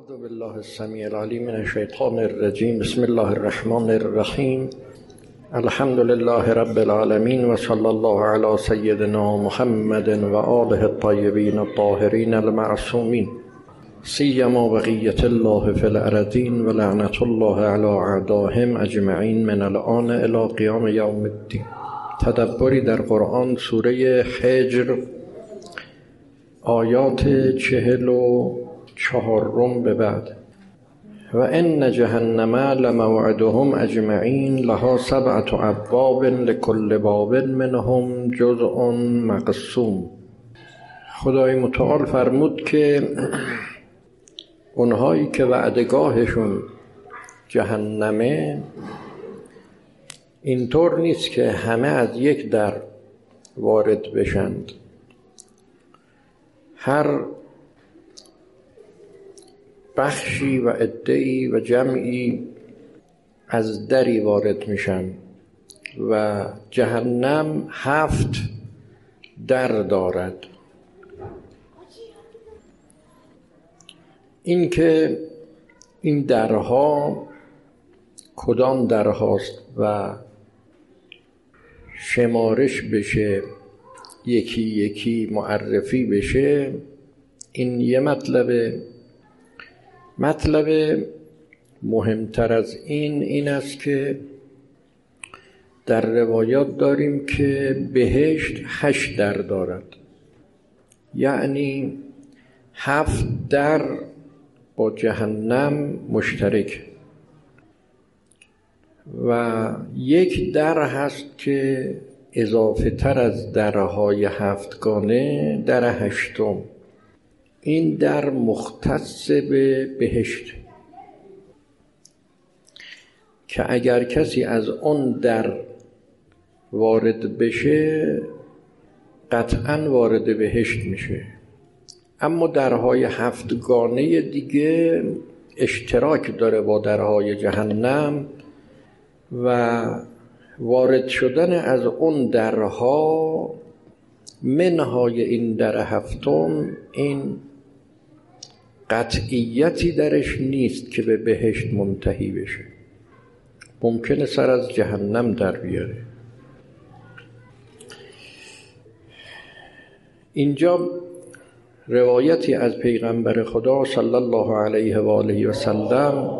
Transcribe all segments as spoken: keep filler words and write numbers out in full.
اعوذ بالله السمیع العلیم من الشیطان الرجیم. بسم الله الرحمن الرحیم. الحمد لله رب العالمین و صلی الله علی سیدنا محمد و آله الطیبین الطاهرین المعصومین، سیما بقیة الله فی الارضین و لعنة الله علی اعدائهم اجمعین من الآن الی قیام یوم الدین. تدبری در قرآن، سوره حجر، آیات چهل و چهارم به بعد. و ان جهنم لموعدهم اجمعین لها سبعة ابواب لكل باب منهم جزء مقسوم. خدای متعال فرمود که اونهایی که وعدگاهشون جهنمه، اینطور نیست که همه از یک در وارد بشند. هر بخشی و عده‌ای و جمعی از دری وارد میشن و جهنم هفت در دارد. این که این درها کدام درهاست و شمارش بشه، یکی یکی معرفی بشه، این یه مطلبه. مطلب مهمتر از این این است که در روایات داریم که بهشت هشت در دارد، یعنی هفت در با جهنم مشترک و یک در هست که اضافه تر از درهای هفتگانه، در هشتم. این در مختص به بهشت که اگر کسی از اون در وارد بشه قطعاً وارد بهشت میشه. اما درهای هفتگانه دیگه اشتراک داره با درهای جهنم و وارد شدن از اون درها، منهای این در هفتم، این قطعیتی درش نیست که به بهشت منتهی بشه، ممکنه سر از جهنم در بیاره. اینجا روایتی از پیغمبر خدا صلی الله علیه و آله و سلم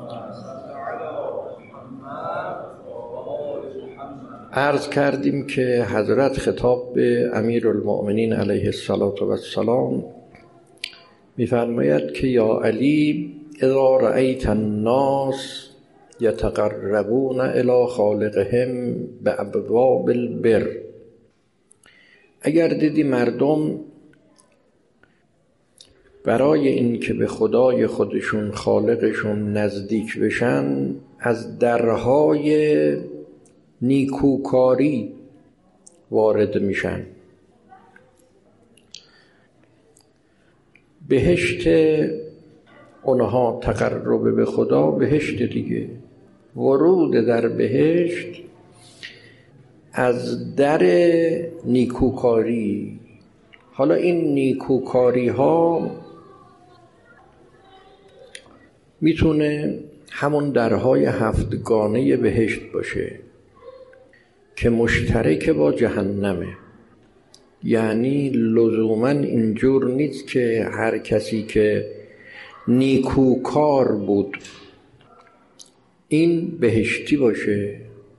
عرض کردیم که حضرت خطاب به امیرالمؤمنین علیه السلام می‌فرماید که یا علی اذا رأیت الناس یتقربون الی خالقهم بابواب البر، اگر دیدی مردم برای این که به خدای خودشون خالقشون نزدیک بشن از درهای نیکوکاری وارد میشن، بهشت اونها تقرب به خدا بهشت دیگه، ورود در بهشت از در نیکوکاری. حالا این نیکوکاری ها میتونه همون درهای هفتگانه بهشت باشه که مشترک با جهنمه، یعنی لزوماً اینجور نیست که هر کسی که نیکوکار بود این بهشتی باشه.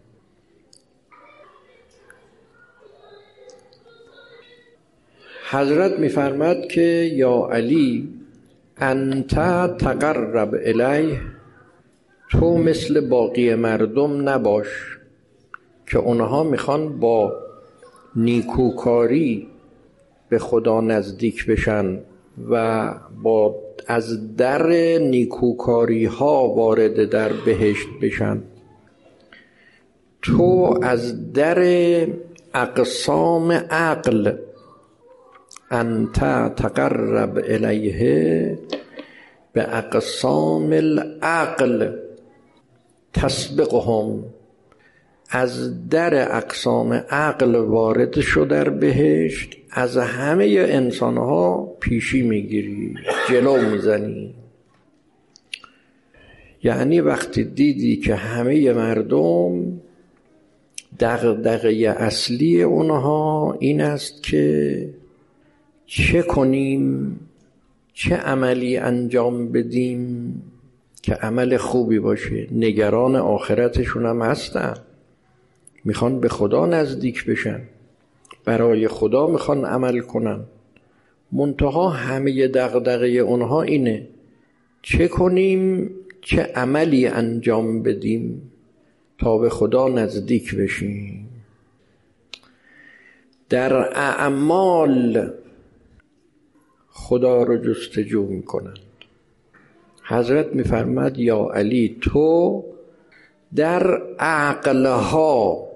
حضرت می‌فرماد که یا علی انت تقرب الیه، تو مثل باقی مردم نباش که اونها میخوان با نیکوکاری به خدا نزدیک بشن و با از در نیکوکاری ها وارد در بهشت بشن. تو از در اقسام عقل، انت تقرب الیه به اقسام العقل تسبقهم، از در اقسام عقل وارد شو در بهشت، از همه انسانها پیشی میگیری، جلو میزنی. یعنی وقتی دیدی که همه مردم دغدغه اصلی اونها این است که چه کنیم، چه عملی انجام بدیم که عمل خوبی باشه. نگران آخرتشون هم هستن، میخوان به خدا نزدیک بشن، برای خدا میخوان عمل کنن. منتها همه دغدغه اونها اینه چه کنیم، چه عملی انجام بدیم تا به خدا نزدیک بشیم. در اعمال خدا رو جستجو میکنند. حضرت میفرماد یا علی تو در عقلها،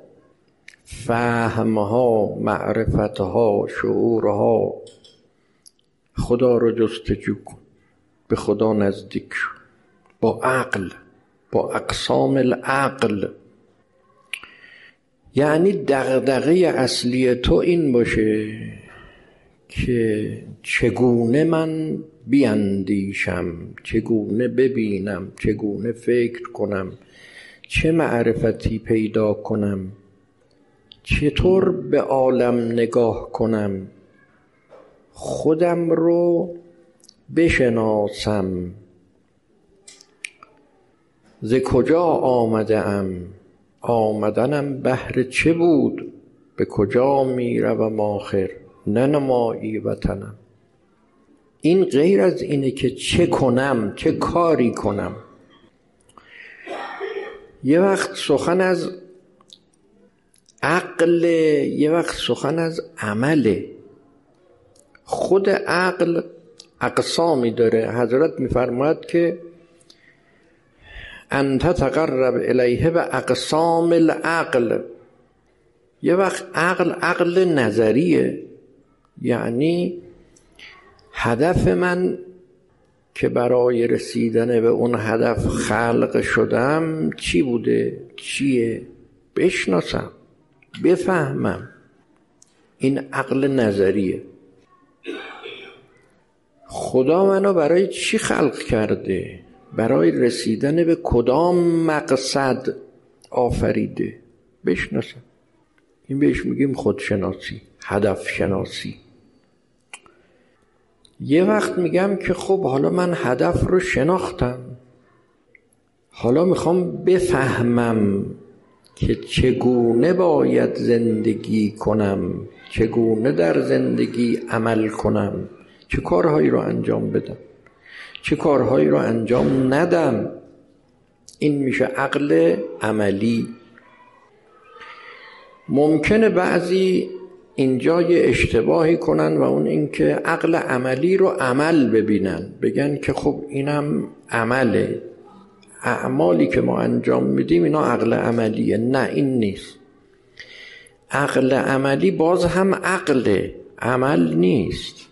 فهمها، معرفتها، شعورها خدا رو جستجو کن، به خدا نزدیک شو با عقل، با اقسام العقل. یعنی دغدغه اصلی تو این باشه که چگونه من بیندیشم، چگونه ببینم، چگونه فکر کنم، چه معرفتی پیدا کنم، چطور به عالم نگاه کنم، خودم رو بشناسم، ز کجا آمده ام، آمدنم بهر چه بود، به کجا می روم آخر، ننمایی وطنم. این غیر از اینه که چه کنم، چه کاری کنم. یه وقت سخن از عقل، یه وقت سخن از عمله. خود عقل اقسامی داره. حضرت میفرماید که انت تقرب الیه به اقسام العقل. یه وقت عقل عقل نظریه، یعنی هدف من که برای رسیدن به اون هدف خلق شدم چی بوده، چیه، بشناسم، بفهمم. این عقل نظریه. خدا منو برای چی خلق کرده، برای رسیدن به کدام مقصد آفریده، بشناسم. این بهش میگیم خودشناسی، هدف شناسی. یه وقت میگم که خب حالا من هدف رو شناختم، حالا میخوام بفهمم که چگونه باید زندگی کنم، چگونه در زندگی عمل کنم، چه کارهایی رو انجام بدم، چه کارهایی رو انجام ندم. این میشه عقل عملی. ممکنه بعضی اینجا یه اشتباهی کنن و اون این که عقل عملی رو عمل ببینن، بگن که خب اینم عمله، اعمالی که ما انجام میدیم اینا عقل عملیه. نه، این نیست. عقل عملی باز هم عقله، عمل نیست.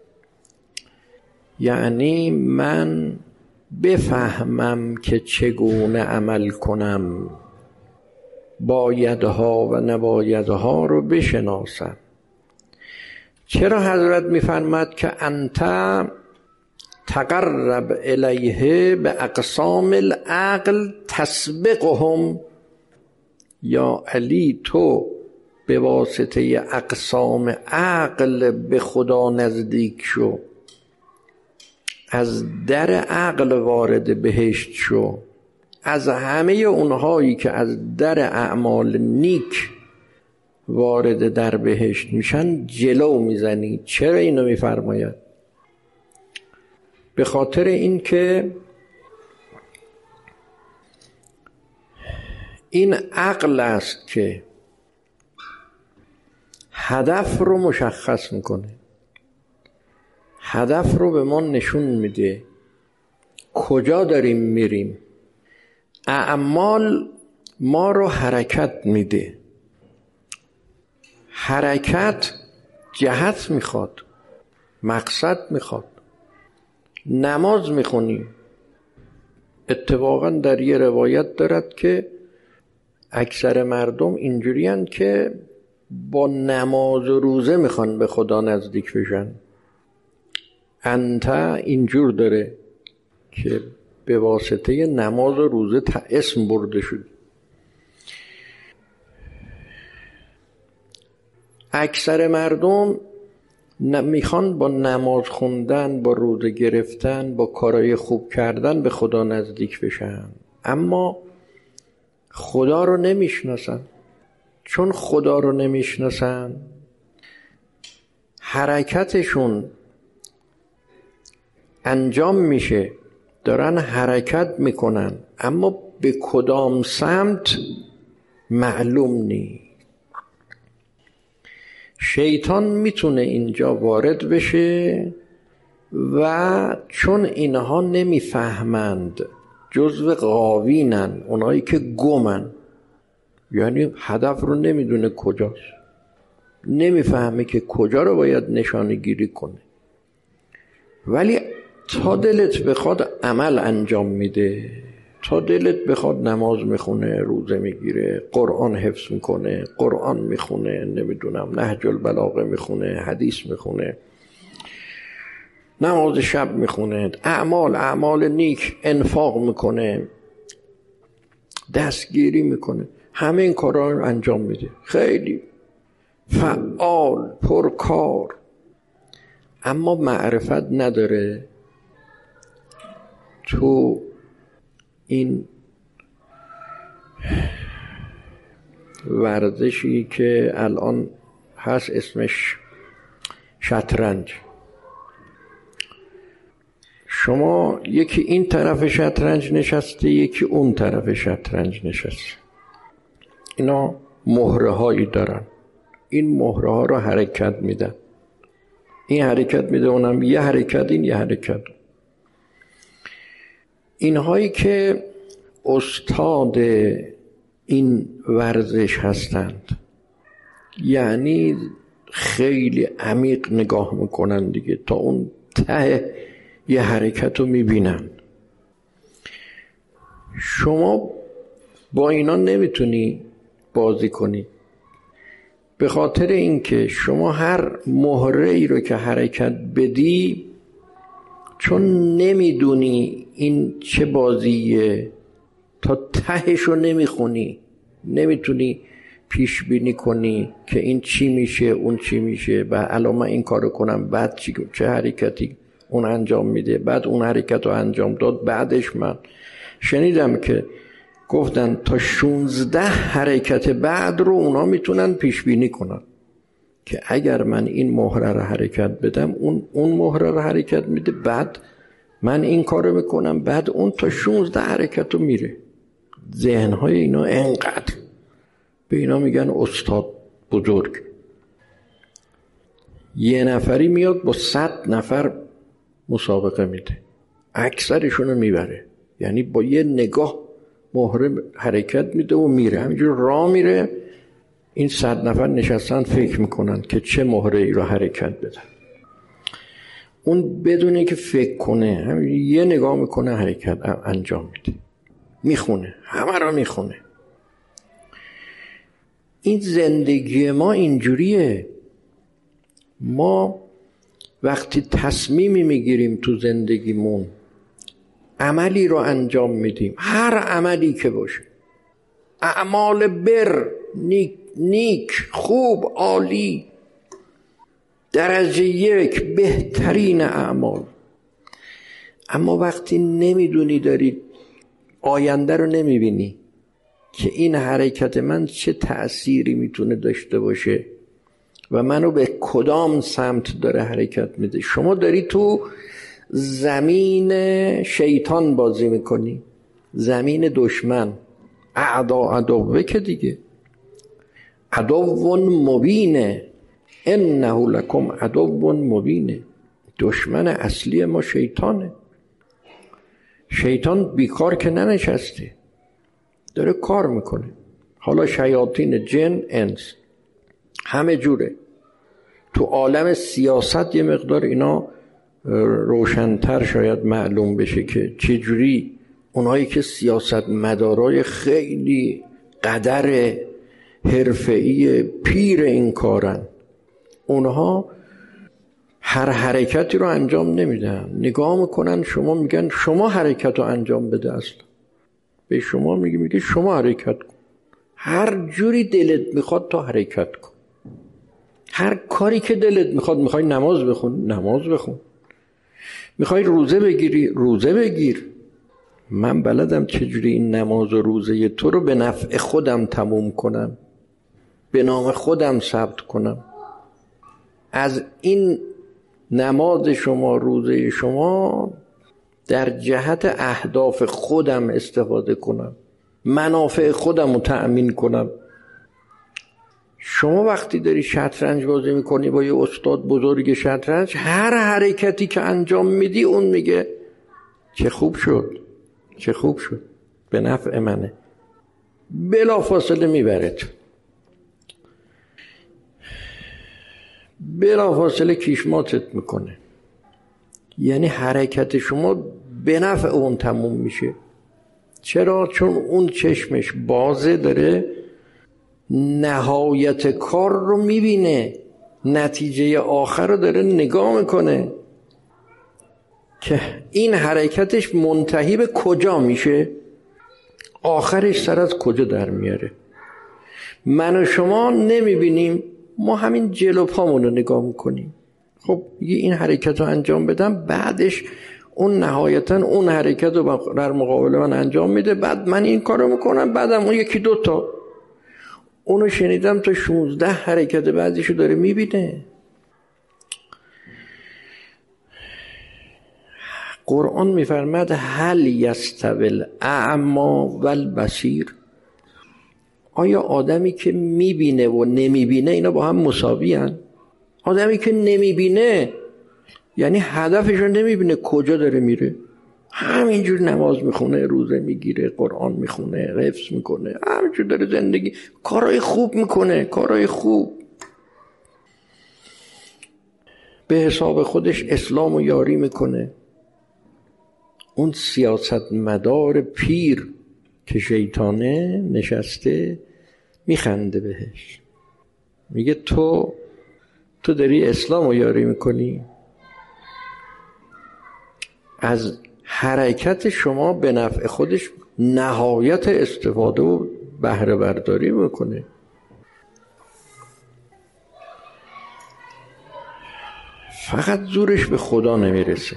یعنی من بفهمم که چگونه عمل کنم، بایدها و نبایدها رو بشناسم. چرا حضرت میفرماد که انت تقرب الیه به اقسام العقل تسبقهم؟ یا علی تو به واسطه اقسام عقل به خدا نزدیک شو، از در عقل وارد بهشت شو. از همه اونهایی که از در اعمال نیک وارد در بهشت میشن جلو میزنی. چرا اینو میفرماید؟ به خاطر این که این عقل است که هدف رو مشخص میکنه، هدف رو به ما نشون میده، کجا داریم میریم. اعمال ما رو حرکت میده. حرکت جهت میخواد، مقصد میخواد. نماز میخونیم، اتفاقا در یه روایت دارد که اکثر مردم اینجوری هستند که با نماز و روزه میخوان به خدا نزدیک بشن. انت اینجور داره که به واسطه نماز و روزه اسم برده شد. اکثر مردم میخوان با نماز خوندن، با روزه گرفتن، با کارهای خوب کردن به خدا نزدیک بشن، اما خدا رو نمیشناسن. چون خدا رو نمیشناسن، حرکتشون انجام میشه، دارن حرکت میکنن، اما به کدام سمت معلوم نیست. شیطان میتونه اینجا وارد بشه و چون اینها نمیفهمند، جزو غاوینن، اونایی که گمن، یعنی هدف رو نمیدونه کجاست، نمیفهمه که کجا رو باید نشانه گیری کنه، ولی تا دلت بخواد عمل انجام میده، تا دلت بخواد نماز میخونه، روزه میگیره، قرآن حفظ میکنه، قرآن میخونه، نمیدونم نهج البلاغه میخونه، حدیث میخونه، نماز شب میخونه، اعمال اعمال نیک، انفاق میکنه، دستگیری میکنه، همه این کارا رو انجام میده، خیلی فعال، پرکار، اما معرفت نداره. تو این ورزشی که الان هست اسمش شطرنج، شما یکی این طرف شطرنج نشسته، یکی اون طرف شطرنج نشسته، اینا مهره هایی دارن، این مهره ها رو حرکت میدن، این حرکت میده، اونم یه حرکت، این یه حرکت. اینهایی که استاد این ورزش هستند یعنی خیلی عمیق نگاه میکنن دیگه، تا اون ته یه حرکت رو میبینن. شما با اینا نمیتونی بازی کنی، به خاطر اینکه شما هر مهره ای رو که حرکت بدی، چون نمیدونی این چه بازیه، تا تهش رو نمیخونی، نمیتونی پیش بینی کنی که این چی میشه، اون چی میشه، و الان من این کارو کنم بعد چی، چه حرکتی اون انجام میده، بعد اون حرکت رو انجام داد، بعدش من شنیدم که گفتن تا شونزده حرکت بعد رو اونا میتونن پیش بینی کنن که اگر من این مهره رو حرکت بدم، اون اون مهره رو حرکت میده، بعد من این کارو میکنم، بعد اون تا شونزده حرکت رو میره. ذهنهای اینا انقدر، به اینا میگن استاد بزرگ. یه نفری میاد با صد نفر مسابقه میده، اکثرشون رو میبره، یعنی با یه نگاه مهره حرکت میده و میره، همینجور راه میره، این صد نفر نشستن فکر میکنن که چه مهره ای رو حرکت بدن. اون بدونه که فکر کنه، همین یه نگاه میکنه حرکت انجام میده، میخونه، همه رو میخونه. این زندگی ما اینجوریه. ما وقتی تصمیمی میگیریم تو زندگیمون، عملی رو انجام میدیم، هر عملی که باشه، اعمال بر، نیک, نیک خوب، عالی، درجه یک، بهترین اعمال، اما وقتی نمیدونی، داری آینده رو نمیبینی که این حرکت من چه تأثیری میتونه داشته باشه و منو به کدام سمت داره حرکت میده. شما داری تو زمین شیطان بازی میکنی، زمین دشمن، اعدا عدوه که دیگه، عدو مبینه، انه لکم عدو مبینه. دشمن اصلی ما شیطانه. شیطان بیکار که ننشسته، داره کار میکنه. حالا شیاطین جن، انس، همه جوره. تو عالم سیاست یه مقدار اینا روشن‌تر شاید معلوم بشه که چجوری اونایی که سیاست مدارای خیلی قدر حرفه‌ای پیر این کارن، اونها هر حرکتی رو انجام نمیدن، نگاه میکنن شما، میگن شما حرکت رو انجام بده. اصلا به شما میگه میگه شما حرکت کن، هر جوری دلت میخواد تا حرکت کن، هر کاری که دلت میخواد. میخوای نماز بخون، نماز بخون. میخوای روزه بگیری، روزه بگیر. من بلدم چجوری این نماز و روزه تو رو به نفع خودم تموم کنم، به نام خودم ثبت کنم. از این نماز شما، روزه شما در جهت اهداف خودم استفاده کنم، منافع خودم رو تأمین کنم. شما وقتی داری شطرنج بازی میکنی با یه استاد بزرگ شطرنج، هر حرکتی که انجام میدی اون میگه چه خوب شد، چه خوب شد، به نفع منه، بلا فاصله میبرد، بلا فاصله کیشماتت میکنه. یعنی حرکت شما به نفع اون تموم میشه. چرا؟ چون اون چشمش بازه، داره نهایت کار رو میبینه، نتیجه آخر رو داره نگاه میکنه که این حرکتش منتهی به کجا میشه، آخرش سر از کجا در میاره. من و شما نمیبینیم، ما همین جلو پامون رو نگاه میکنیم. خب این حرکت رو انجام بدم، بعدش اون نهایتا اون حرکت رو در مقابل من انجام میده، بعد من این کار رو میکنم، بعدم اون یکی دوتا، اونو شنیدم تا شونزده حرکت بعدیشو داره میبینه. قرآن میفرماد هل یستوی الاعمی والبصیر. آیا آدمی که میبینه و نمیبینه اینا با هم مساوی هن؟ آدمی که نمیبینه یعنی هدفشو نمیبینه، کجا داره میره، همینجور نماز میخونه، روزه میگیره، قرآن میخونه، حفظ میکنه، همینجور داره زندگی، کارهای خوب میکنه، کارهای خوب، به حساب خودش اسلام و یاری میکنه. اون سیاست مدار پیر که شیطانه نشسته میخنده بهش، میگه تو تو داری اسلام رو یاری میکنی، از حرکت شما به نفع خودش نهایت استفاده و بهره برداری میکنه. فقط زورش به خدا نمیرسه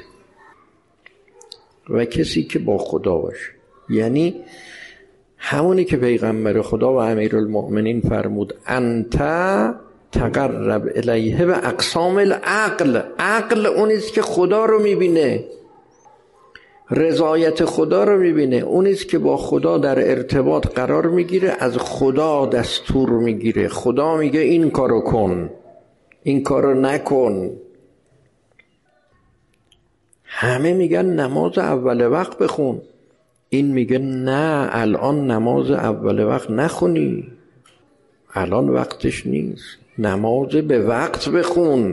و کسی که با خدا باشه، یعنی همونی که پیغمبر خدا و امیرالمؤمنین فرمود انت تقرب الیه به اقسام العقل. عقل اونیست که خدا رو میبینه، رضایت خدا رو میبینه، اونیست که با خدا در ارتباط قرار میگیره، از خدا دستور میگیره، خدا میگه این کارو کن، این کارو نکن. همه میگن نماز اول وقت بخون، این میگه نه الان نماز اول وقت نخونی، الان وقتش نیست، نماز به وقت بخون.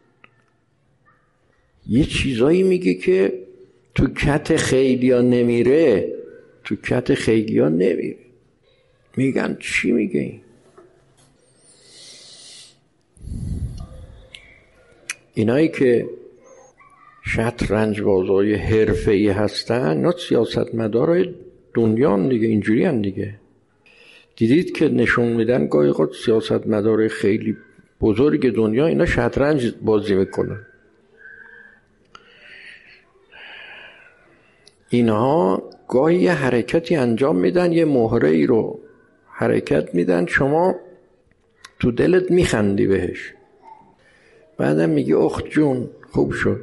یه چیزایی میگه که تو کت خیلیا نمیره، تو کت خیلیا نمیره. میگن چی میگه این؟ اینایی که شطرنج بازای حرفه‌ای هستن اینا سیاستمدارای دنیا دیگه، اینجوری هم دیگه. دیدید که نشون میدن گاهی خود سیاستمدار خیلی بزرگ دنیا اینا شطرنج بازی میکنن. اینها گاهی یه حرکتی انجام میدن، یه مهره ای رو حرکت میدن، شما تو دلت میخندی بهش، بعدم میگی اخت جون خوب شد،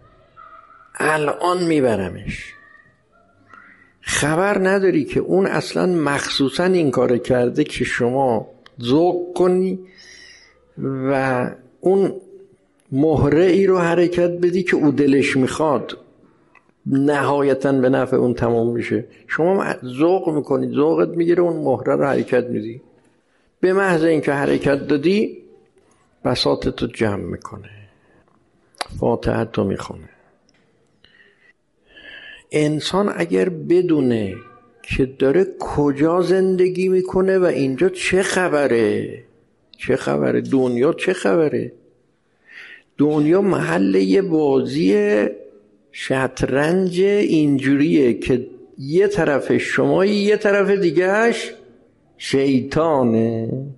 الان میبرمش. خبر نداری که اون اصلا مخصوصا این کار کرده که شما ذوق کنی و اون مهره ای رو حرکت بدی که او دلش میخواد، نهایتاً به نفع اون تمام میشه. شما ذوق میکنی، ذوقت میگیره، اون مهره رو حرکت میدی، به محض اینکه حرکت دادی بساطتو جمع میکنه، فاتحتو میخونه. انسان اگر بدونه که داره کجا زندگی میکنه و اینجا چه خبره، چه خبره، دنیا چه خبره، دنیا محل یه بازی شطرنج اینجوریه که یه طرف شمایی، یه طرف دیگهش شیطانه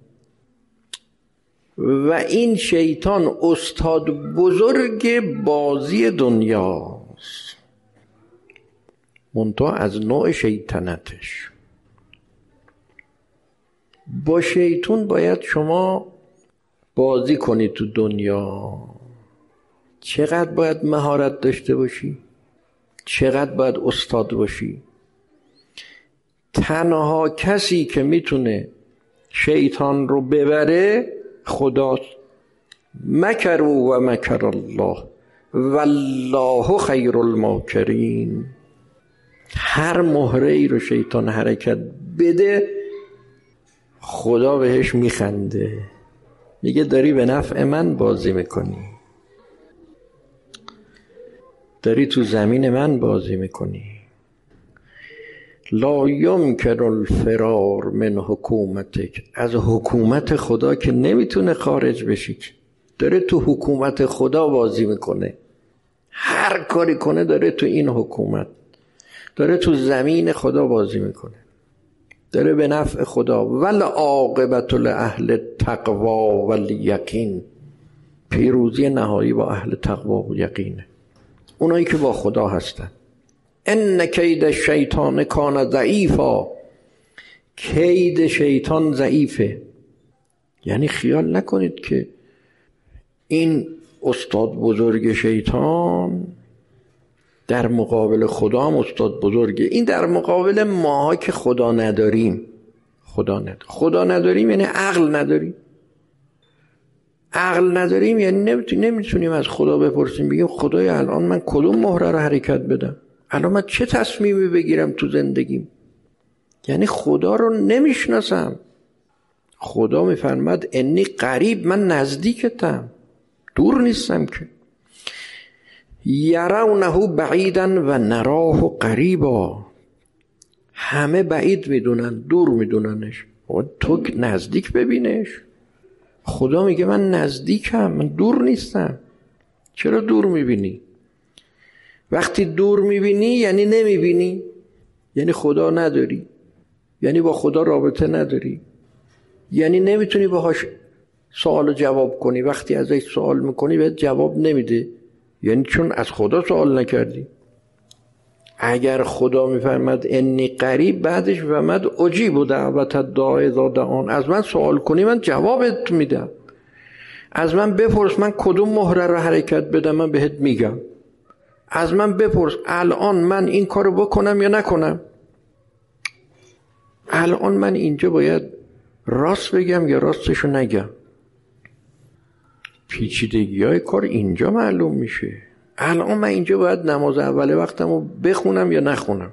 و این شیطان استاد بزرگ بازی دنیاست، منتها از نوع شیطنتش. با شیطان باید شما بازی کنی تو دنیا. چقدر باید مهارت داشته باشی؟ چقدر باید استاد باشی؟ تنها کسی که میتونه شیطان رو ببره خداست. مکر و مکر الله والله خیر الماکرین. هر مهره ای رو شیطان حرکت بده خدا بهش میخنده، میگه داری به نفع من بازی میکنی، داری تو زمین من بازی میکنی. لا یمکن الفرار من حکومتک. از حکومت خدا که نمیتونه خارج بشی، داره تو حکومت خدا بازی میکنه. هر کاری کنه داره تو این حکومت، داره تو زمین خدا بازی میکنه، داره به نفع خدا. ول عاقبت لاهل التقوا والیقین. پیروزی نهایی با اهل تقوا و یقینه، اونایی که با خدا هستن. ان کید الشیطان کان ضعیفا. کید شیطان ضعیفه، یعنی خیال نکنید که این استاد بزرگ شیطان در مقابل خدا هم استاد بزرگه. این در مقابل ماها که خدا نداریم. خدا نداریم خدا نداریم یعنی عقل نداریم. عقل نداریم یعنی نمیتونیم از خدا بپرسیم بگیم خدای الان من کدوم مهره رو حرکت بدم، الان من چه تصمیمی بگیرم تو زندگیم. یعنی خدا رو نمیشناسم. خدا میفرماد انی قریب، من نزدیکتم، دور نیستم که. یرونه بعیدا و نراه قریبا. همه بعید میدونن، دور میدوننش، تو نزدیک ببینش. خدا میگه من نزدیکم، من دور نیستم. چرا دور میبینی؟ وقتی دور میبینی یعنی نمیبینی، یعنی خدا نداری، یعنی با خدا رابطه نداری، یعنی نمیتونی باهاش سوال جواب کنی. وقتی ازش سوال میکنی بهت جواب نمیده، یعنی چون از خدا سوال نکردی. اگر خدا میفرماد انی قریب، بعدش فرماد اجیب دعوت الداع اذا دعان. از من سوال کنی من جوابت میدم. از من بپرس من کدوم مهره رو حرکت بدم، من بهت میگم. از من بپرس الان من این کارو بکنم یا نکنم، الان من اینجا باید راست بگم یا راستشو نگم. پیچیدگی های کار اینجا معلوم میشه. الان من اینجا باید نماز اول وقتمو بخونم یا نخونم.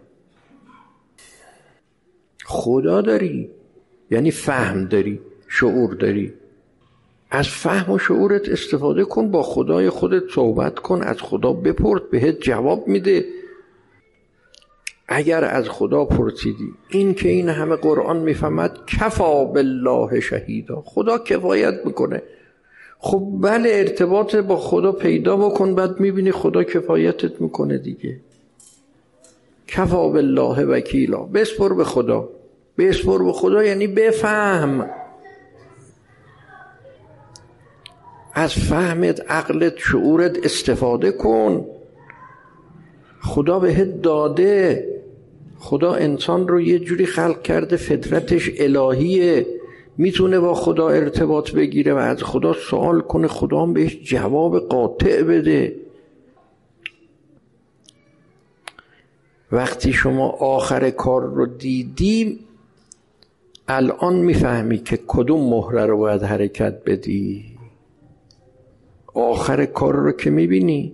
خدا داری یعنی فهم داری، شعور داری. از فهم و شعورت استفاده کن، با خدای خودت صحبت کن، از خدا بپرس، بهت جواب میده. اگر از خدا پرسیدی، این که این همه قرآن میفهمد کفا بالله شهیدا، خدا کفایت میکنه. خب بله، ارتباط با خدا پیدا بکن، بعد میبینی خدا کفایتت میکنه دیگه. کفا بالله وکیلا، بسپر به خدا. بسپر به خدا یعنی بفهم. از فهمت، عقلت، شعورت استفاده کن. خدا بهت داده. خدا انسان رو یه جوری خلق کرده، فطرتش الهیه، میتونه با خدا ارتباط بگیره و از خدا سوال کنه، خدا هم بهش جواب قاطع بده. وقتی شما آخر کار رو دیدی، الان میفهمی که کدوم مهره رو باید حرکت بدی. آخر کار رو که میبینی،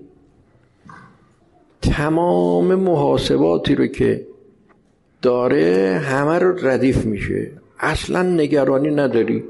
تمام محاسباتی رو که داره همه رو ردیف میشه، اصلا نگرانی نداری.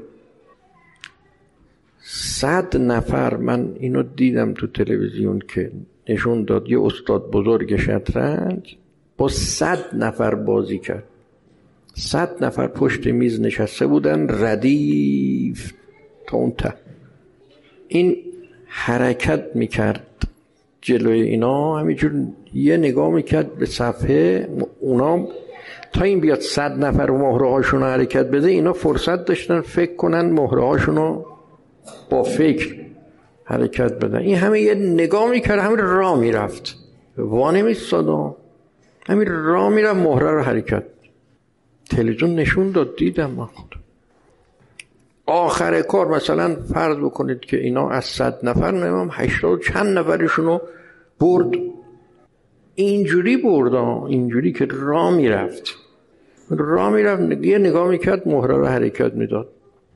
صد نفر، من اینو دیدم تو تلویزیون که نشون داد، یه استاد بزرگ شطرنج با صد نفر بازی کرد. صد نفر پشت میز نشسته بودن، ردیف تا اون ته. این حرکت میکرد جلوی اینا، همینجور یه نگاه میکرد به صفحه، اونا تا این بیاد صد نفر مهره هاشون رو حرکت بده، اینا فرصت داشتن فکر کنن مهره هاشون رو با فکر حرکت بدن. این همه یه نگاه میکرد، همین راه میرفت، وانه میستاد، همین راه میرفت مهره رو حرکت. تلویزیون نشون داد، دیدم من خود. آخر کار مثلا فرض بکنید که اینا از صد نفر نمیم هشتاد چند نفرشونو برد، اینجوری برد، اینجوری که راه میرفت راه میرفت یه نگاه میکرد مهره رو حرکت میداد.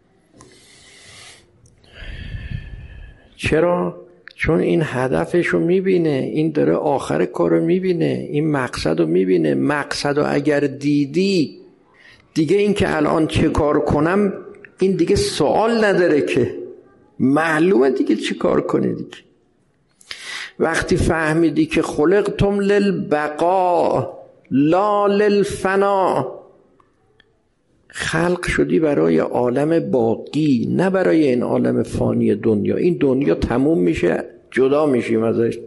چرا؟ چون این هدفش رو میبینه، این داره آخر کار رو میبینه، این مقصد رو میبینه. مقصد رو اگر دیدی دیگه این که الان چه کار کنم این دیگه سوال نداره، که معلومه دیگه چه کار کنی دیگه. وقتی فهمیدی که خلقتم للبقاء لا للفنا، خلق شدی برای عالم باقی، نه برای این عالم فانی دنیا. این دنیا تموم میشه، جدا میشیم ازش.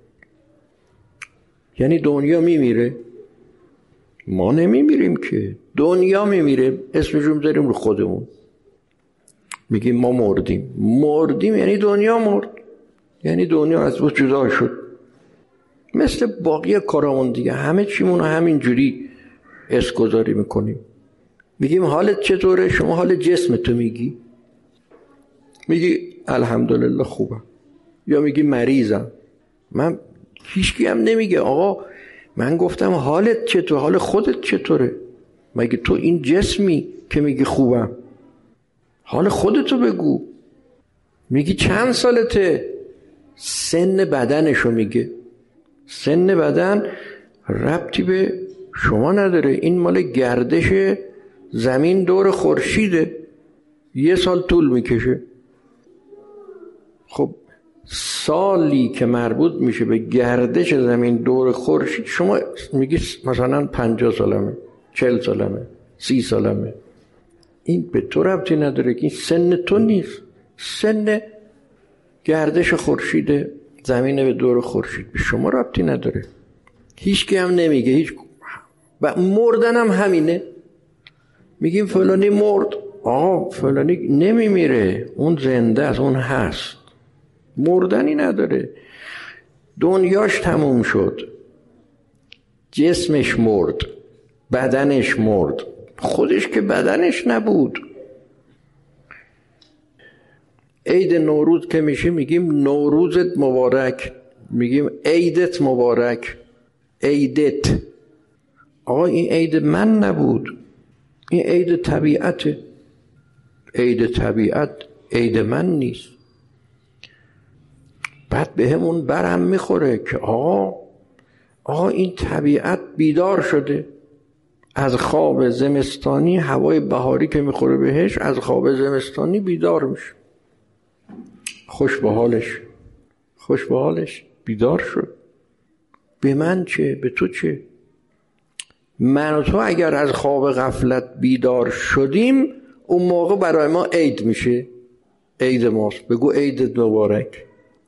یعنی دنیا میمیره، ما نمیمیریم که، دنیا میمیره، اسمشو میذاریم رو خودمون، میگیم ما مردیم. مردیم یعنی دنیا مرد، یعنی دنیا از بود جدا شد. مثل باقی کارامون دیگه، همه چیمون رو همین جوری اسگذاری میکنیم. میگیم حالت چطوره؟ شما حال جسم تو میگی، میگی الحمدلله خوبم، یا میگی مریضم. من هیچکی هم نمیگه آقا من گفتم حالت چطور، حال خودت چطوره؟ مگه تو این جسمی که میگی خوبم؟ حال خودتو بگو. میگی چند سالته؟ سن بدنشو میگه. سن بدن ربطی به شما نداره، این مال گردش زمین دور خورشیده، یه سال طول میکشه. خب سالی که مربوط میشه به گردش زمین دور خورشید، شما میگی مثلا پنجاه سالمه، چل سالمه، سی سالمه، این به تو ربطی نداره که این سن تو نیست، سن گردش خورشید زمین به دور خورشید به شما ربطی نداره. هیچ کی هم نمیگه، هیچ و مردن هم همینه. میگیم فلانی مرد، آه فلانی نمیمیره، اون زنده است، اون هست، مردنی نداره. دنیاش تموم شد، جسمش مرد، بدنش مرد، خودش که بدنش نبود. عید نوروز که میشه میگیم نوروزت مبارک، میگیم عیدت مبارک، عیدت. آقا این عید من نبود، این عید طبیعته. عید طبیعت عید من نیست. بعد به همون برم میخوره که آقا آقا این طبیعت بیدار شده از خواب زمستانی، هوای بهاری که میخوره بهش از خواب زمستانی بیدار میشه، خوش به حالش، خوش به حالش، بیدار شد. به من چه؟ به تو چه؟ من و تو اگر از خواب غفلت بیدار شدیم اون موقع برای ما عید میشه، عید ماست، بگو عیدت مبارک.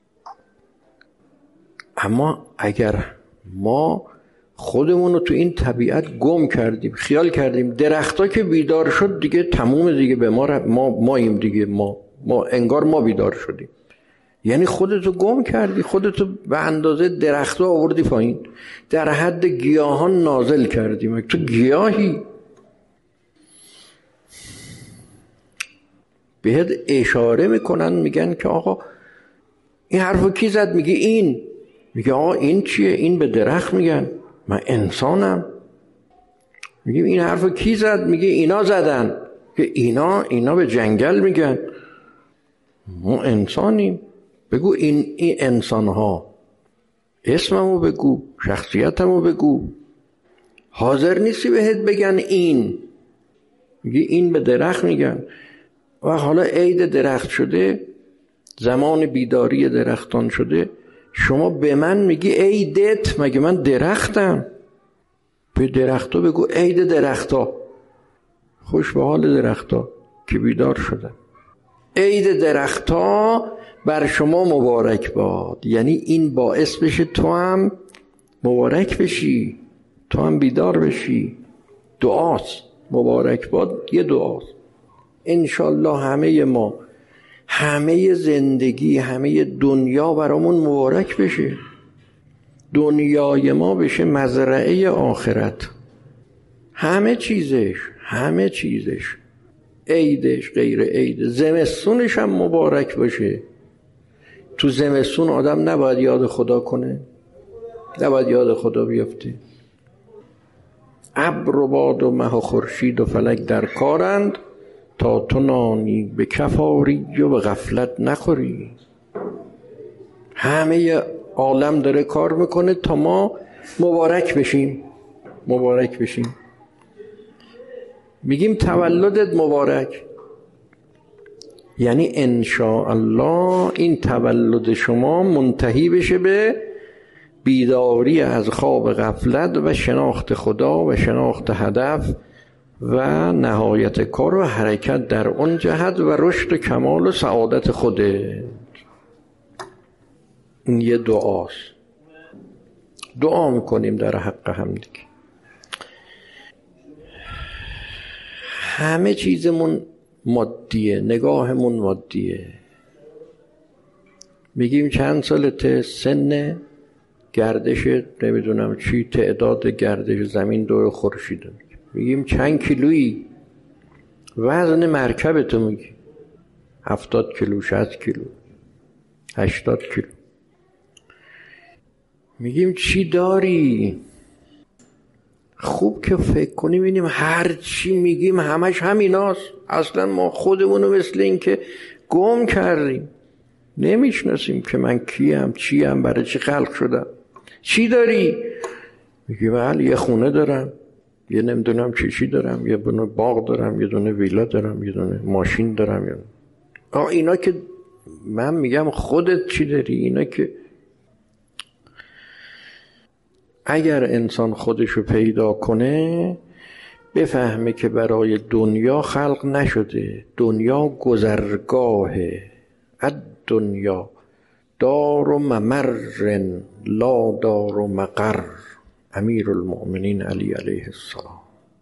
اما اگر ما خودمون رو تو این طبیعت گم کردیم، خیال کردیم درختا که بیدار شد دیگه تموم دیگه، به ما ر... ما ماییم دیگه، ما ما انگار ما بیدار شدیم. یعنی خودتو گم کردی، خودتو به اندازه درختا آوردی پایین، در حد گیاهان نازل کردی. تو گیاهی؟ بهت اشاره میکنن، میگن که آقا این حرفو کی زد؟ میگه این. میگه آقا این چیه؟ این به درخت میگن، من انسانم. میگه این حرفو کی زد؟ میگه اینا زدن. که اینا اینا به جنگل میگن، ما انسانیم. بگو این این انسان ها، اسممو بگو، شخصیتمو بگو. حاضر نیستی بهت بگن این. میگه این به درخت میگن. و حالا عید درخت شده، زمان بیداری درختان شده، شما به من میگی عیدت؟ مگه من درختم؟ به درختا بگو عید درختا، خوش به حال درختا که بیدار شدن. عید درختا بر شما مبارک باد، یعنی این باعث بشه تو هم مبارک بشی، تو هم بیدار بشی. دعاست، مبارک باد یه دعاست. انشالله همه ما، همه زندگی، همه دنیا برامون مبارک بشه. دنیای ما بشه مزرعه آخرت، همه چیزش، همه چیزش، عیدش، غیر عید، زمستونش هم مبارک باشه. تو زمستون آدم نباید یاد خدا کنه، نباید یاد خدا بیفته. ابر و باد و مه و خورشید و فلک در کارند، تا تو نانی به کف آری و به غفلت نخوری. همه عالم داره کار میکنه تا ما مبارک بشیم، مبارک بشیم. میگیم تولدت مبارک، یعنی انشاءالله این تولد شما منتهی بشه به بیداری از خواب غفلت و شناخت خدا و شناخت هدف و نهایت کار و حرکت در اون جهت و رشد و کمال و سعادت خوده. این یه دعاست. دعا میکنیم در حق هم دیگه. همه چیزمون مادیه، نگاهمون مادیه. میگیم چند سالته، سن گردش نمیدونم چی، تعداد گردش زمین دور خورشید. میگیم چند کیلویی، وزن مرکبتو میگی هفتاد کیلو، شصت کیلو، هشتاد کیلو. میگیم چی داری؟ خوب که فکر کنیم ببینیم هر چی میگیم همش همیناست. اصلا ما خودمونو مثل این که گم کردیم، نمیشناسیم که من کیم، چیم، برای چی خلق شدم. چی داری؟ میگیم بله یه خونه دارم، یه نمیدونم چی چی دارم، یه دونه باغ دارم، یه دونه ویلا دارم، یه دونه ماشین دارم. یه آه اینا که من میگم خودت چی داری؟ اینا که اگر انسان خودشو پیدا کنه بفهمه که برای دنیا خلق نشده. دنیا گذرگاهه. الدنیا دار و ممر لا دار و مقر. امیر المؤمنین علی علیه السلام.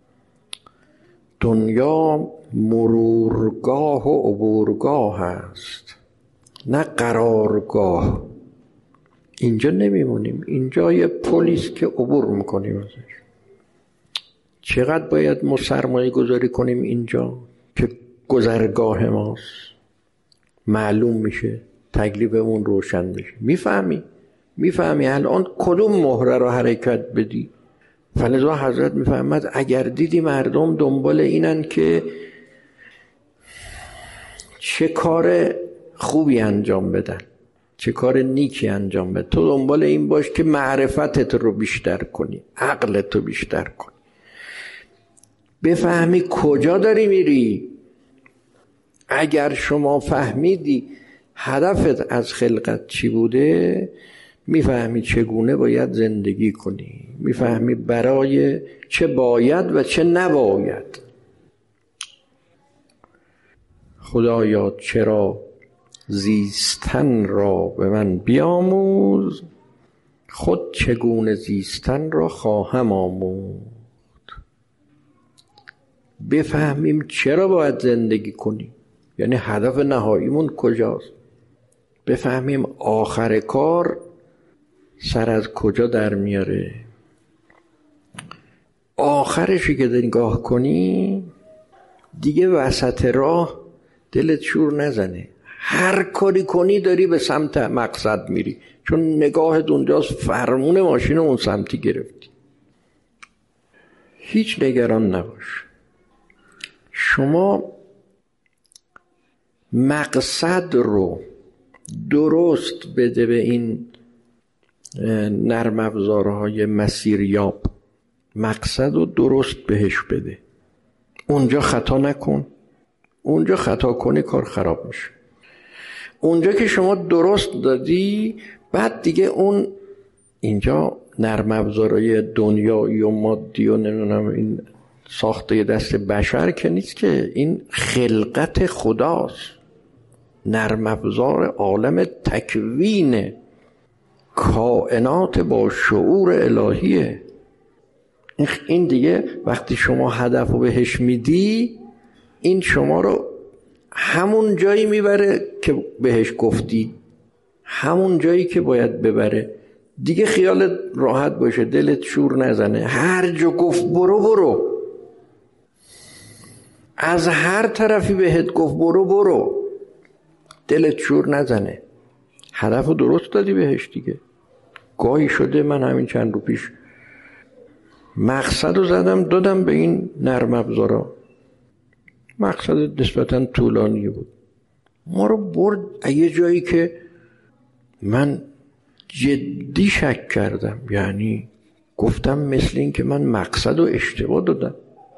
دنیا مرورگاه و عبورگاه است، نه قرارگاه. اینجا نمیمونیم، اینجا یه پلیس که عبور میکنیم ازش. چقدر باید ما سرمایه گذاری کنیم اینجا که گذرگاه ماست، معلوم میشه، تکلیفمون روشن بشه. میفهمی میفهمی الان کدوم مهره رو حرکت بدی. فلذا حضرت میفهمد اگر دیدی مردم دنبال اینن که چه کار خوبی انجام بدن، چه کار نیکی انجام بده، تو دنبال این باش که معرفتت رو بیشتر کنی، عقلت رو بیشتر کنی، بفهمی کجا داری میری. اگر شما فهمیدی هدفت از خلقت چی بوده، میفهمی چگونه باید زندگی کنی، میفهمی برای چه باید و چه نباید. خدایا چرا زیستن را به من بیاموز، خود چگونه زیستن را خواهم آموخت. بفهمیم چرا باید زندگی کنیم، یعنی هدف نهاییمون کجاست. بفهمیم آخر کار سر از کجا در میاره. آخرشی که نگاه کنی دیگه وسط راه دلت شور نزنه. هر کاری کنی داری به سمت مقصد میری، چون نگاهت اونجاست، فرمون ماشین اون سمتی گرفتی. هیچ نگران نباش. شما مقصد رو درست بده به این نرم افزارهای مسیریاب. مقصد رو درست بهش بده، اونجا خطا نکن. اونجا خطا کنی کار خراب میشه. اونجا که شما درست دادی، بعد دیگه اون اینجا نرم افزارهای دنیایی و مادی و نمیدونم این ساخته دست بشر که نیست، که این خلقت خداست. نرم افزار عالم تکوین کائنات با شعور الهیه. این دیگه وقتی شما هدف رو بهش میدی، این شما رو همون جایی میبره که بهش گفتی، همون جایی که باید ببره. دیگه خیالت راحت باشه، دلت شور نزنه. هر جا گفت برو برو، از هر طرفی بهت گفت برو برو، دلت شور نزنه. هدف رو درست دادی بهش دیگه. گاهی شده من همین چند رو پیش مقصد رو زدم دادم به این نرم افزارا، مقصد نسبتاً طولانی بود، ما رو برد یه جایی که من جدی شک کردم. یعنی گفتم مثل این که من مقصد رو اشتباه دادم.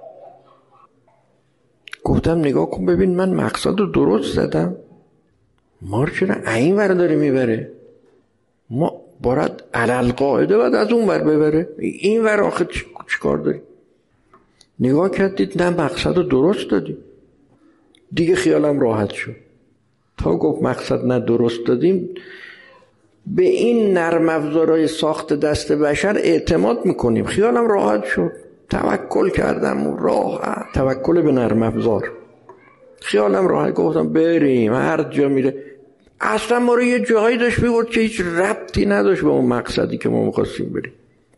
گفتم نگاه کن ببین من مقصد رو درست زدم، ما رو چرا این ور داره میبره؟ ما باید علل قاعده باید از اون ور ببره، این ور آخه چی, چی کار داری؟ نگاه کردید نه مقصد رو درست دادی. دیگه خیالم راحت شد. تا گفت مقصد نه درست دادیم، به این نرم افزارهای ساخت دست بشر اعتماد میکنیم. خیالم راحت شد، توکل کردم، راحت توکل به نرم افزار. خیالم راحت، گفتم بریم هر جا میره. اصلا ما رو یه جایی داشت میبرد که هیچ ربطی نداشت به اون مقصدی که ما میخواستیم بریم.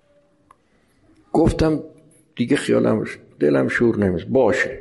گفتم دیگه خیالم دلم شور نمیز، باشه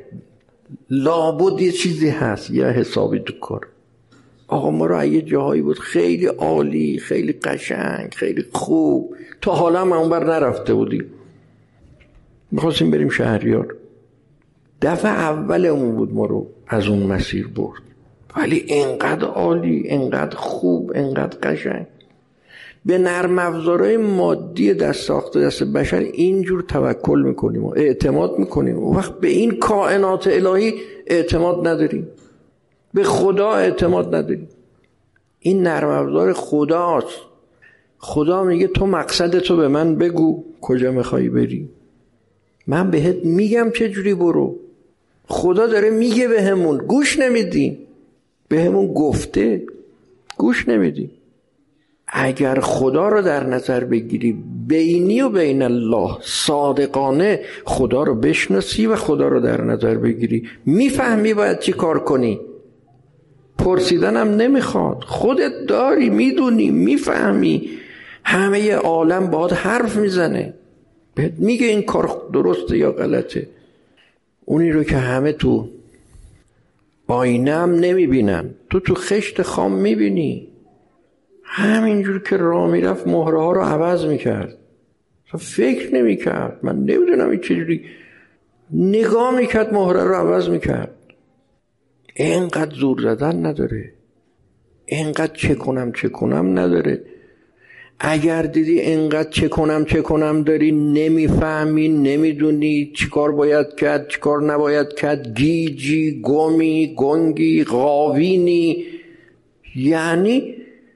لابد یه چیزی هست، یه حسابی تو کار. آقا ما رو یه جایی بود خیلی عالی، خیلی قشنگ، خیلی خوب، تا حالا ما اون بر نرفته بودیم. میخواستیم بریم شهریار، دفعه اول اون بود ما رو از اون مسیر برد. ولی انقدر عالی، انقدر خوب، انقدر قشنگ. به نرم افزارهای مادی دست ساخته دست بشر اینجور توکل میکنیم و اعتماد میکنیم. و وقت به این کائنات الهی اعتماد نداریم، به خدا اعتماد نداریم. این نرم افزار خداست. خدا میگه تو مقصدتو به من بگو، کجا میخوای بری، من بهت میگم چه جوری برو. خدا داره میگه بهمون، گوش نمیدیم. بهمون گفته، گوش نمیدیم. اگر خدا رو در نظر بگیری، بینی و بین الله صادقانه خدا رو بشناسی و خدا رو در نظر بگیری، میفهمی باید چی کار کنی. پرسیدنم نمیخواد، خودت داری، میدونی، میفهمی. همه عالم باهات حرف میزنه، بهت میگه این کار درسته یا غلطه. اونی رو که همه تو آینه هم نمیبینن، تو تو خشت خام میبینی. همینجور که راه میرفت مهره ها رو عوض میکرد، فکر نمیکرد. من نمیدونم این چجوری نگاه میکرد، مهره رو عوض میکرد. اینقدر زور زدن نداره، اینقدر چه کنم چه کنم نداره. اگر دیدی اینقدر چه کنم چه کنم داری، نمیفهمی، نمیدونی چیکار باید کرد چیکار نباید کرد، گیجی، گمی، گنگی، غاوینی، یعنی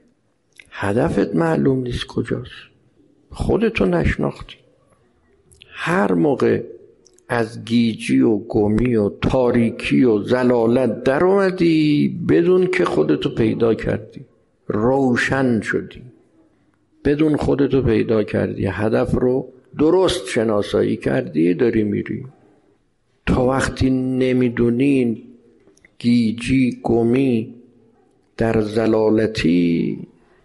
هدفت معلوم نیست کجاست، خودتو نشناختی. هر موقع از گیجی و گمی و تاریکی و ضلالت در اومدی، بدون که خودتو پیدا کردی، روشن شدی، بدون خودتو پیدا کردی، هدف رو درست شناسایی کردی، داری میری. تا وقتی نمیدونی، گیجی، گمی، در ضلالتی،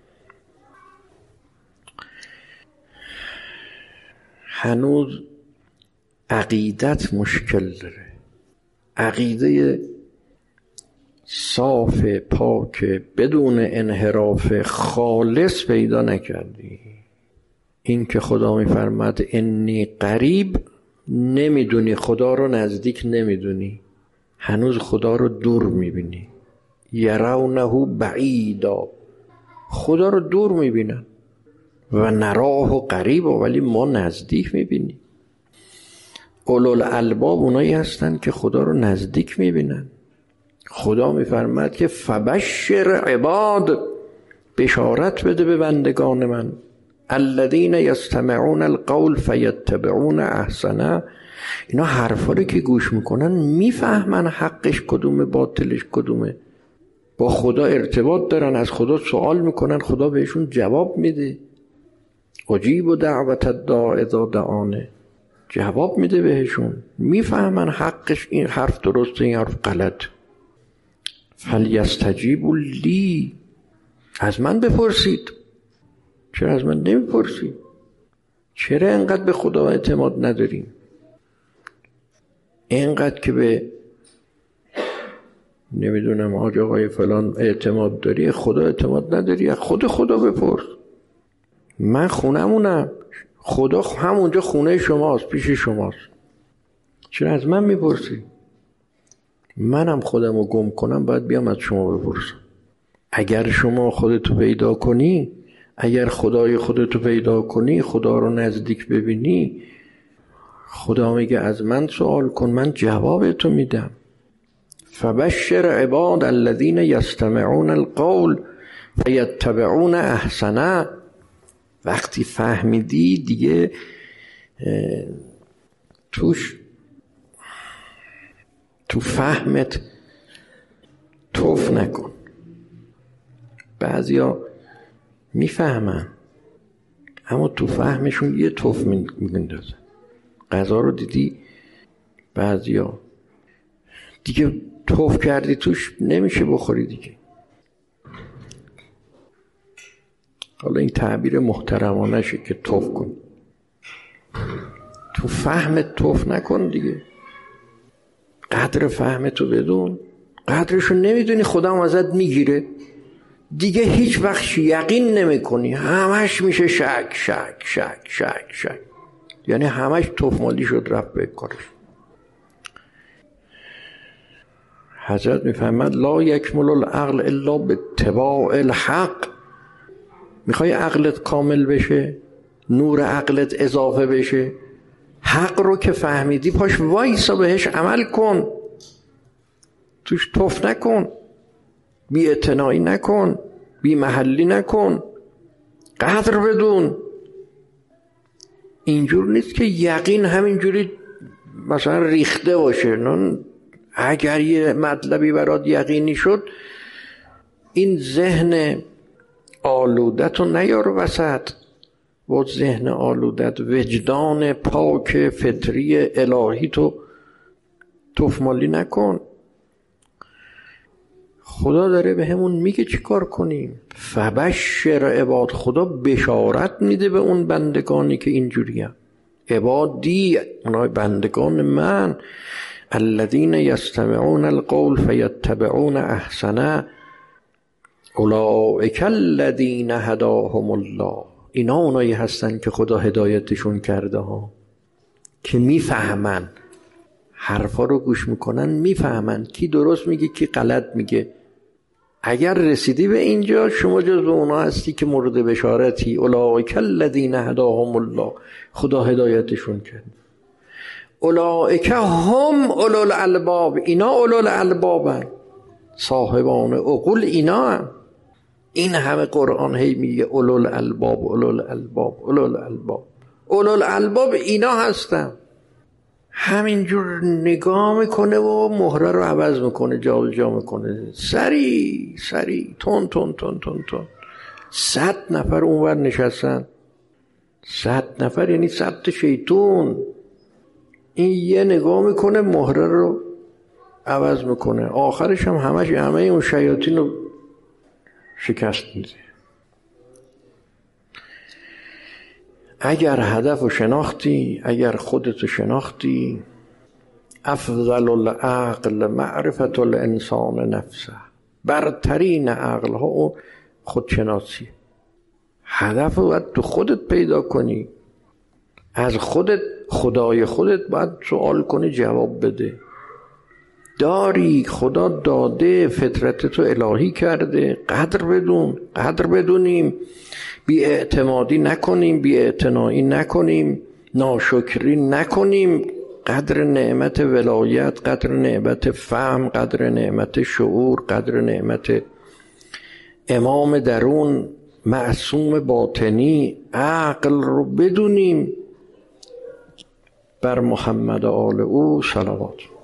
هنوز عقیدت مشکل داره. عقیده صاف، پاک، بدون انحراف، خالص پیدا نکردی. این که خدا میفرماد انی قریب، نمیدونی خدا رو، نزدیک نمیدونی، هنوز خدا رو دور میبینی. یرونه بعیدا، خدا رو دور میبینن و نراه قریب، ولی ما نزدیک میبینیم. اولوالالباب اونایی هستن که خدا رو نزدیک میبینن. خدا میفرماد که فبشر عباد، بشارت بده به بندگان من، الذین یستمعون القول فیتبعون احسنه. اینا حرفا رو که گوش میکنن میفهمن حقش کدومه، باطلش کدومه. با خدا ارتباط دارن، از خدا سوال میکنن، خدا بهشون جواب میده. اجیب دعوت الداع اذا دعانه، جواب میده بهشون، میفهمن حقش این حرف درسته این حرف غلط. فلیستجیبوا لی، از من بپرسید. چرا از من نمیپرسید؟ چرا اینقدر به خدا اعتماد نداریم؟ اینقدر که به نمیدونم حاج آقای فلان اعتماد داری، خدا اعتماد نداری، خود خدا بپرس. من خونمونم، خدا همونجا خونه شماست، پیش شماست، چرا از من میپرسی؟ منم خودمو گم کنم باید بیام از شما بپرسم. اگر شما خودتو پیدا کنی، اگر خدای خودتو پیدا کنی، خدا رو نزدیک ببینی، خدا میگه از من سوال کن، من جواب تو میدم. فبشر عباد الذین یستمعون القول فیتبعون احسنه. وقتی فهمیدی دیگه توش تو فهمت توف نکن. بعضیا میفهمن اما تو فهمشون یه توف میندازه. غذا رو دیدی بعضیا دیگه توف کردی توش نمیشه بخوری دیگه. حالا این تعبیر محترمانه شه که توف کن، تو فهمت توف نکن دیگه. قدر فهمتو بدون، قدرشو نمیدونی خدا هم ازت میگیره دیگه، هیچ وقت یقین نمی کنی، همش میشه شک شک شک شک شک، یعنی همش توفمالی شد رفت به کارش. حضرت میفهمد لا یکمل العقل الا باتباع الحق. میخوای عقلت کامل بشه، نور عقلت اضافه بشه، حق رو که فهمیدی پاش وایسا بهش عمل کن، توش توف نکن، بی اعتنایی نکن، بی محلی نکن، قدر بدون. اینجور نیست که یقین همینجوری مثلا ریخته باشه. نه، اگر یه مطلبی برات یقینی شد، این ذهن آلودت رو نیار وسط. با ذهن آلودت وجدان پاک فطری الهی تو توفمالی نکن. خدا داره به همون میگه چی کار کنیم. فبشر عباد، خدا بشارت میده به اون بندگانی که اینجوری هم. عبادی، اونای بندگان من، الذین یستمعون القول فیتبعون احسنه اولئک الذین هداهم الله. اینا اونایی هستن که خدا هدایتشون کرده ها، که میفهمن، حرفا رو گوش میکنن، میفهمن کی درست میگه کی غلط میگه. اگر رسیدی به اینجا، شما جزو اونا هستی که مورد بشارتی. اولئک الذین هداهم الله، خدا هدایتشون کرد. اولئک هم اولو الالباب، اینا اولو الالبابن، صاحبان عقول اینا هم. این همه قرآن هی میگه اولو الالباب اولو الالباب اولو الالباب اولو الالباب اینا هستن. همینجور نگاه میکنه و مهره رو عوض میکنه، جا جا میکنه، سری سری تون تون تون تون تون. صد نفر اونور نشستن، صد نفر یعنی صد شیطون. این یه نگاه میکنه مهره رو عوض میکنه، آخرش هم همش همه اون شیاطین رو شکست میده. اگر هدف رو شناختی، اگر خودت رو شناختی، افضل العقل معرفت الانسان نفسه، برترین عقل ها و خودشناسی. هدف رو باید تو خودت پیدا کنی، از خودت، خدای خودت باید سوال کنی جواب بده. داری، خدا داده، فطرت تو الهی کرده، قدر بدون، قدر بدونیم، بی اعتمادی نکنیم، بی اعتنایی نکنیم، ناشکری نکنیم. قدر نعمت ولایت، قدر نعمت فهم، قدر نعمت شعور، قدر نعمت امام درون، معصوم باطنی، عقل رو بدونیم. بر محمد و آل او صلوات.